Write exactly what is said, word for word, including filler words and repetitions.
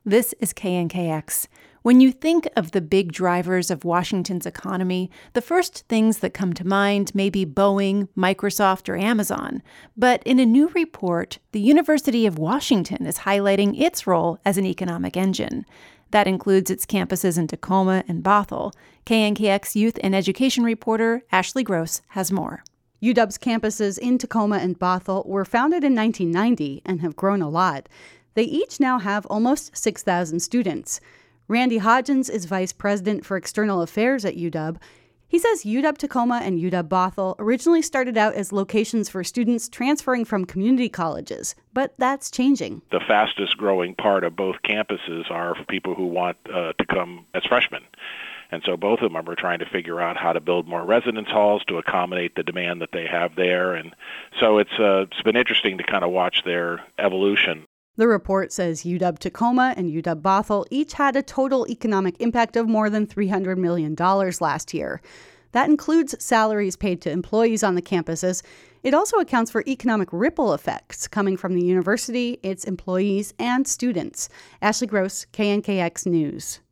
This is K N K X. When you think of the big drivers of Washington's economy, the first things that come to mind may be Boeing, Microsoft, or Amazon. But in a new report, the University of Washington is highlighting its role as an economic engine. That includes its campuses in Tacoma and Bothell. K N K X youth and education reporter Ashley Gross has more. U W's campuses in Tacoma and Bothell were founded in nineteen ninety and have grown a lot. They each now have almost six thousand students. Randy Hodgins is vice president for external affairs at U W. He says U W Tacoma and U W Bothell originally started out as locations for students transferring from community colleges, but that's changing. The fastest growing part of both campuses are for people who want uh, to come as freshmen. And so both of them are trying to figure out how to build more residence halls to accommodate the demand that they have there. And so it's uh, it's been interesting to kind of watch their evolution. The report says U W Tacoma and U W Bothell each had a total economic impact of more than three hundred million dollars last year. That includes salaries paid to employees on the campuses. It also accounts for economic ripple effects coming from the university, its employees, and students. Ashley Gross, K N K X News.